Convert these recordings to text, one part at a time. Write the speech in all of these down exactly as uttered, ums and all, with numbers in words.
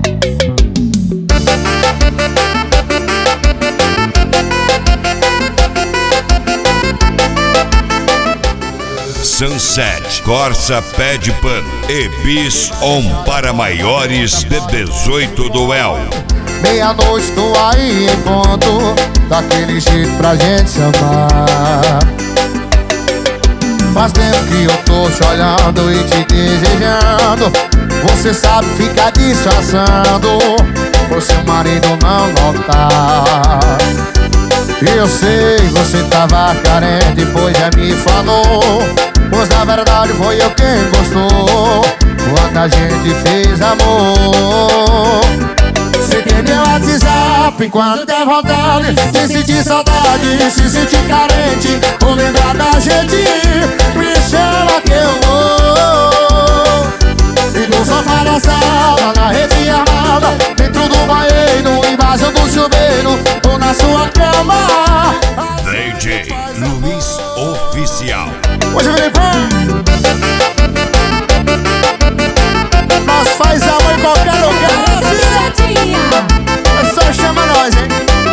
Sunset, Corsa Pé de Pano e Bis On para maiores de dezoito do El. Meia-noite tô aí em ponto, daquele jeito pra gente se amar. Faz tempo que eu tô te olhando e te desejando. Você sabe ficar disfarçando, por seu marido não notar. Eu sei, você tava carente, pois já me falou. Pois na verdade foi eu quem gostou quando a gente fez amor. Você tem meu WhatsApp quando der vontade, se sentir saudade, se sentir carente, ou lembrar da gente, me chama que eu vou. E no sofá da sala, na rede armada, dentro do banheiro, embaixo do chuveiro, ou na sua cama. D J Luiz Oficial. Hoje vem pra nós faz amor em qualquer lugar. É só chama nós, hein?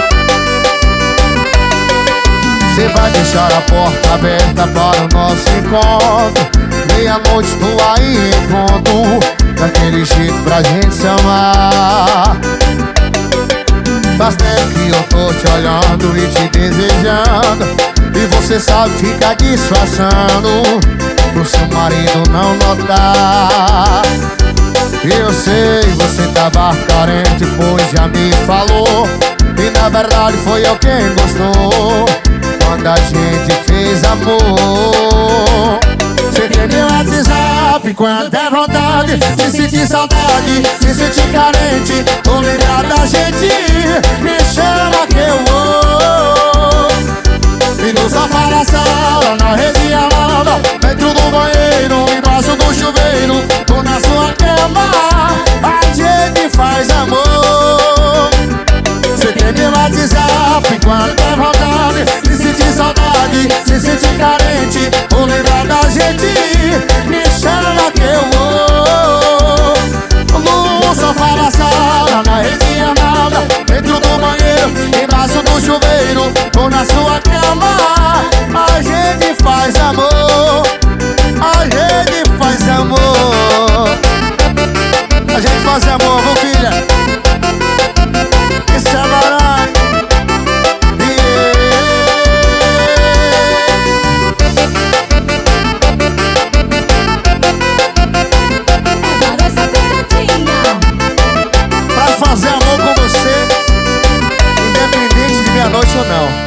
Você vai deixar a porta aberta para o nosso encontro. Meia-noite tô aí em ponto, daquele jeito pra gente se amar. Faz tempo que eu tô te olhando e te desejando, e você sabe ficar disfarçando, pro seu marido não notar. Eu sei, você tava carente, pois já me falou. E na verdade foi eu quem gostou quando a gente fez amor. Você tem meu WhatsApp quando der vontade, se sentir saudade, se sentir carente, ou lembrar da gente, me chama que eu vou. E no sofá da sala, na rede armada, dentro do banheiro, embaixo do chuveiro, ou na sua cama, a gente faz amor. Você tem meu WhatsApp quando der vontade, se sentir saudade, se sentir carente, ou lembrar da gente, me chama que eu vou. No sofá da sala, na rede armada, dentro do banheiro, embaixo do chuveiro, ou na sua cama, a gente faz amor. A gente faz amor. A gente faz amor, viu, filha? Isso é barato. Pra fazer amor com você, independente de meia-noite ou não.